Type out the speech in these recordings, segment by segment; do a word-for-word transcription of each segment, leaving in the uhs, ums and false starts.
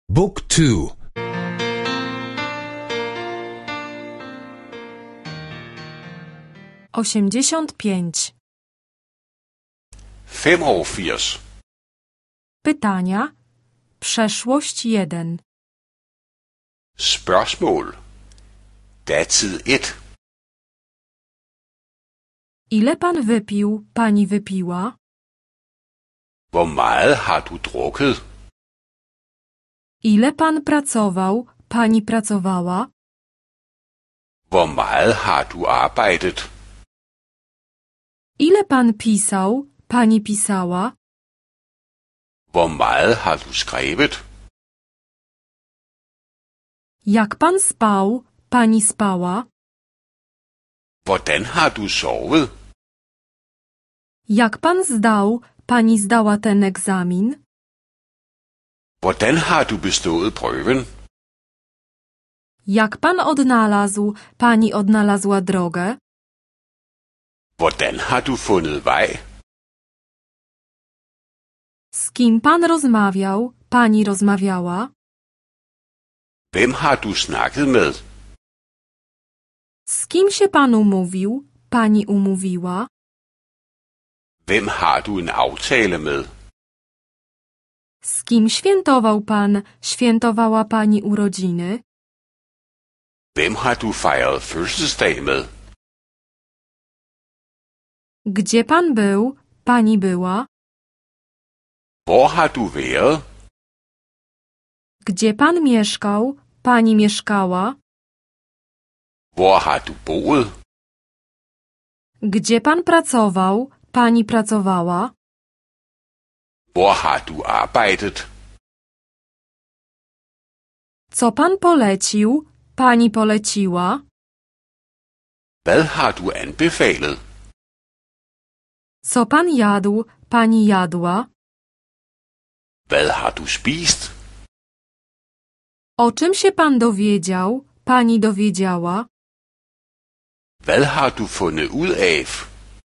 Book two. osiemdziesiąt pięć. femogfirs. Pytania. Przeszłość jeden. Spørgsmål. Datid et. Ile pan wypił, pani wypiła? Hvor meget har du drukket? Ile pan pracował, pani pracowała? Hvor meget har du arbejdet? Ile pan pisał, pani pisała? Hvor meget har du skrevet? Jak pan spał, pani spała? Hvordan har du sovet? Jak pan zdał, pani zdała ten egzamin? Hvordan har du bestået prøven? Jak pan odnalazł, pani odnalazła drogę? Hvordan har du fundet vej? Z kim pan rozmawiał, pani rozmawiała? Hvem har du snakket med? Z kim się pan umówił, pani umówiła? Hvem har du en aftale med? Z kim świętował pan, świętowała pani urodziny? Hvem har du fejret fødselsdag med? Gdzie pan był, pani była? Hvor har du været? Gdzie pan mieszkał, pani mieszkała? Hvor har du boet? Gdzie pan pracował, pani pracowała? Hvor har du arbejdet? Co pan polecił, pani poleciła? Hvad har du anbefalet? Co pan jadł, pani jadła? Hvad har du spist? O czym się pan dowiedział, pani dowiedziała? Hvad har du fundet ud af?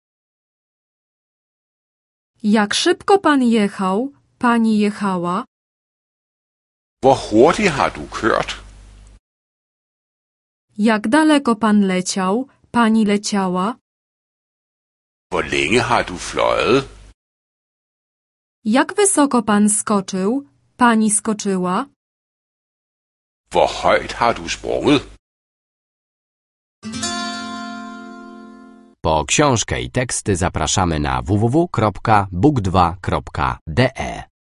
Jak szybko pan jechał, pani jechała? Hvor hurtigt har du kørt? Jak daleko pan leciał, pani leciała? Hvor længe har du fløjet? Jak wysoko pan skoczył, pani skoczyła? Hvor højt har du sprunget? Po książkę i teksty zapraszamy na w w w kropka book dwa kropka d e.